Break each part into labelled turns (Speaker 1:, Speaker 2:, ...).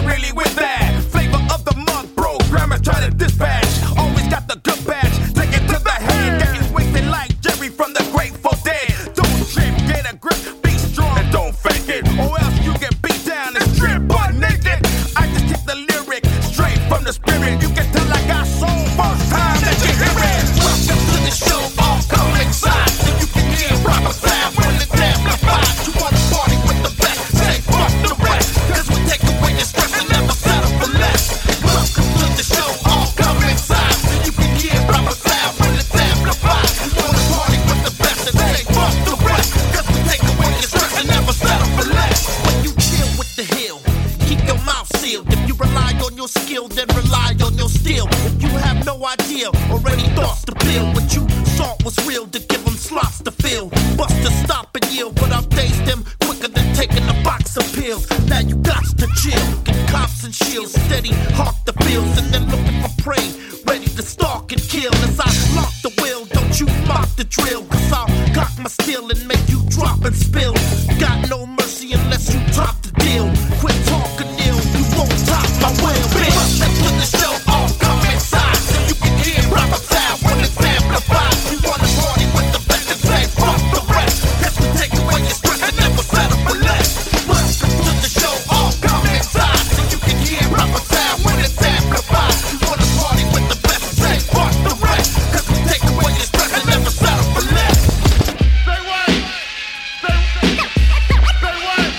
Speaker 1: really with that. Flavor of the month, bro. Grandma's trying to dispatch. Always got the good batch. Take it to the head. Getting wasted like Jerry from the Grateful Dead. Don't trip, get a grip, be strong, and don't fake it. Or else you get beat down and stripped butt naked. I just keep the lyric straight from the spirit. You can tell I got soul first time that you hear it. Welcome to the show, all come inside. So you can hear proper sound when it's amplified. You wanna party with the best, say fuck the rest. Cause we take away your stress and never settle for less. Welcome to the show, all come inside. So you can hear proper sound when it's amplified. You wanna party with the best and say fuck the rest. Cause we take away your stress and never settle for less. When you chill with the hill, keep your mouth sealed. If you rely on your skill, then rely on your steel. If you have no idea or any thoughts to build, what you thought was real to give them slots to fill. Busters stop and yield, but I've dazed them quicker than taking a box of pills. Now you got to chill, get cops and shields, steady, hawk the bills, and then looking for prey, ready to stalk and kill. As I lock the wheel, don't you mock the drill, cause I'll cock my steel and make you drop and spill. Got no mercy unless you top the deal. Quit talking ill, you won't top my will, bitch. Welcome to the show, all come inside. So you can hear proper sound when it's amplified. You wanna party with the best and say fuck the rest. Cause we take away your stress and never settle for less. Welcome to the show, all come inside. So you can hear proper sound when it's amplified. You wanna party with the best and say fuck the rest. Cause we take away your stress and never settle for less. Say what? Say what?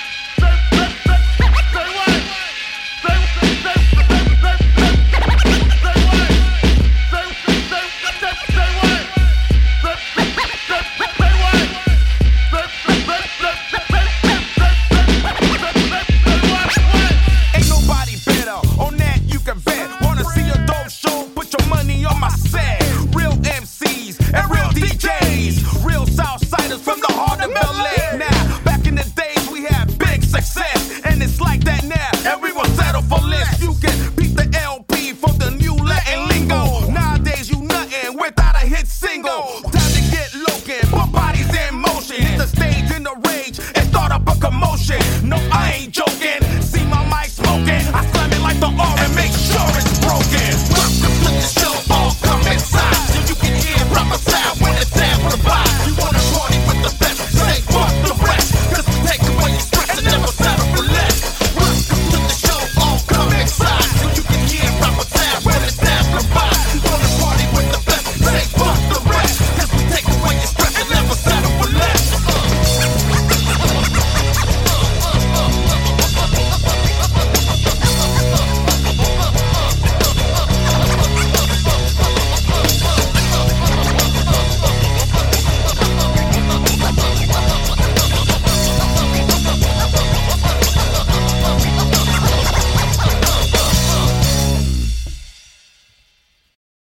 Speaker 1: Ain't nobody better. On that you can bet. Wanna see a dope show? Put your money on my set. Real MCs and real DJs. Real Southsiders from the heart of LA. Now, back in the days we had big success, and it's like that now. Everyone settle for less. You can